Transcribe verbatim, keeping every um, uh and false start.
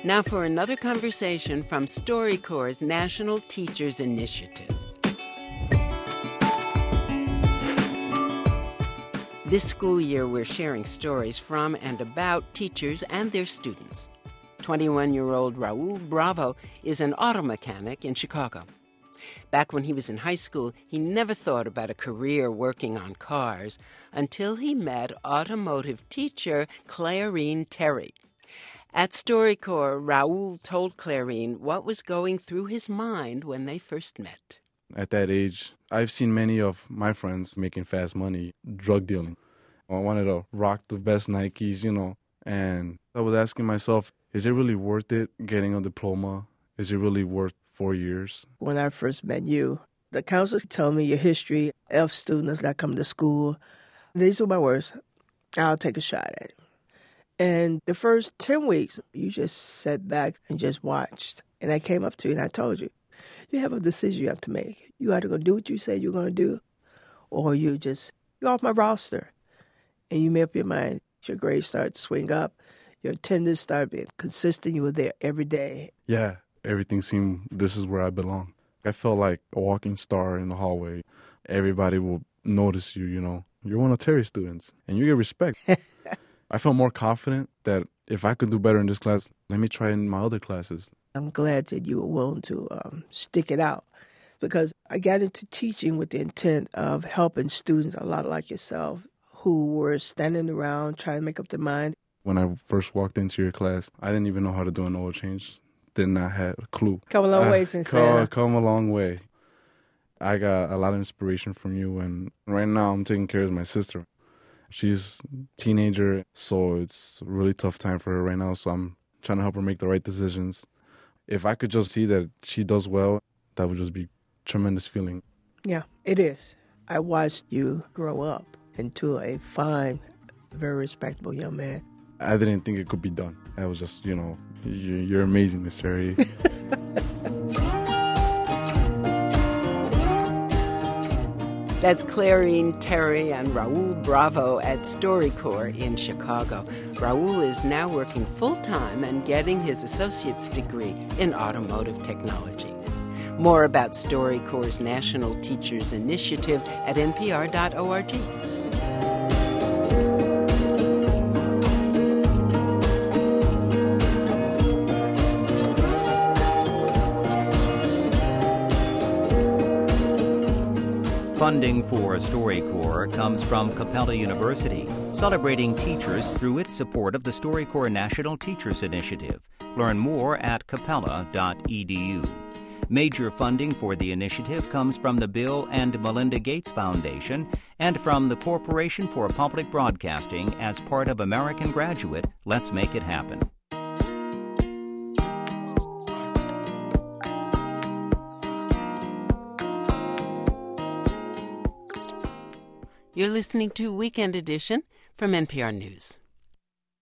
Now for another conversation from StoryCorps' National Teachers Initiative. This school year, we're sharing stories from and about teachers and their students. twenty-one-year-old Raul Bravo is an auto mechanic in Chicago. Back when he was in high school, he never thought about a career working on cars until he met automotive teacher Clarine Terry. At StoryCorps, Raul told Clarine what was going through his mind when they first met. At that age, I've seen many of my friends making fast money, drug dealing. I wanted to rock the best Nikes, you know, and I was asking myself, is it really worth it getting a diploma? Is it really worth four years? When I first met you, the counselor told me your history of students that come to school. These were my words. I'll take a shot at it. And the first ten weeks, you just sat back and just watched. And I came up to you and I told you, you have a decision you have to make. You either going to do what you said you're going to do, or you just, you're off my roster. And you made up your mind. Your grades start to swing up. Your attendance started being consistent. You were there every day. Yeah, everything seemed, this is where I belong. I felt like a walking star in the hallway. Everybody will notice you, you know. You're one of Terry's students, and you get respect. I felt more confident that if I could do better in this class, let me try in my other classes. I'm glad that you were willing to um, stick it out, because I got into teaching with the intent of helping students, a lot like yourself, who were standing around trying to make up their mind. When I first walked into your class, I didn't even know how to do an oil change. Did not have a clue. Come a long I, way since come, then. Come a long way. I got a lot of inspiration from you, and right now I'm taking care of my sister. She's a teenager, so it's a really tough time for her right now, so I'm trying to help her make the right decisions. If I could just see that she does well, that would just be a tremendous feeling. Yeah, it is. I watched you grow up into a fine, very respectable young man. I didn't think it could be done. I was just, you know, you're, you're amazing, Miss Terry. That's Clarine Terry and Raul Bravo at StoryCorps in Chicago. Raul is now working full-time and getting his associate's degree in automotive technology. More about StoryCorps' National Teachers Initiative at N P R dot org. Funding for StoryCorps comes from Capella University, celebrating teachers through its support of the StoryCorps National Teachers Initiative. Learn more at capella dot e d u. Major funding for the initiative comes from the Bill and Melinda Gates Foundation and from the Corporation for Public Broadcasting as part of American Graduate. Let's make it happen. You're listening to Weekend Edition from N P R News.